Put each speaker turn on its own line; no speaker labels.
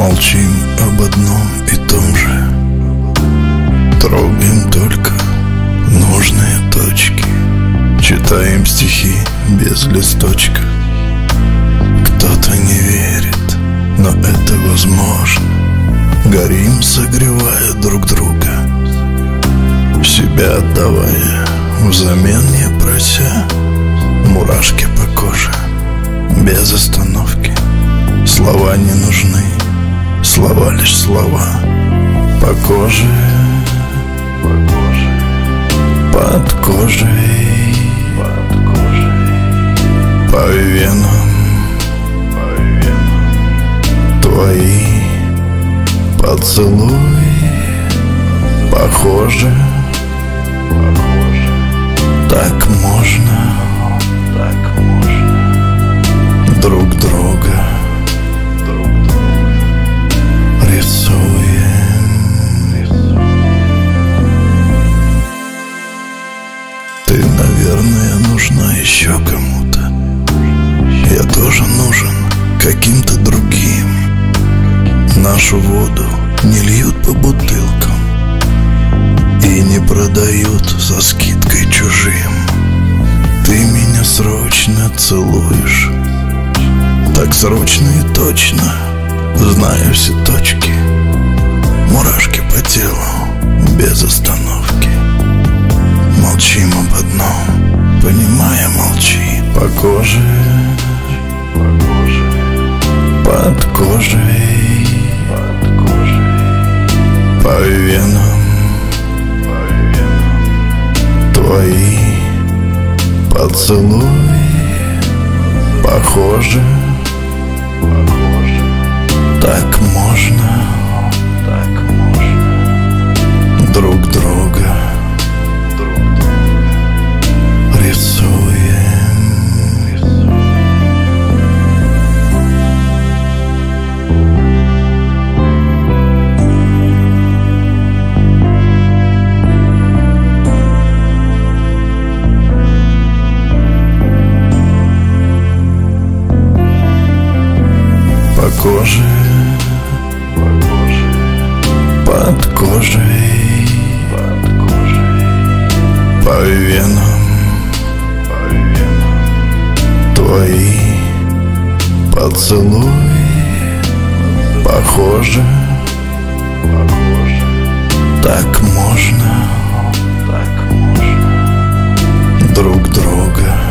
Молчим об одном и том же, трогаем только нужные точки, читаем стихи без листочка. Кто-то не верит, но это возможно. Горим, согревая друг друга, себя отдавая, взамен не прося. Мурашки по коже, без остановки. Слова не нужны, слова лишь слова. По коже, под кожей, по венам твои поцелуи. Похоже, так можно друг друга рисуем. Ты, наверное, нужна еще кому-то. Я тоже нужен каким-то другим. Нашу воду не льют по бутылкам и не продают со скидкой чужим. Ты меня срочно целуешь, так срочно и точно, зная все точки. Мурашки по телу, без остановки. Молчим об одном, понимая, молчи. По коже, под кожей, по венам твои поцелуи. Похоже, так можно друг друга рисуем. По коже, под кожей, по венам твои поцелуи. Похоже, так можно друг друга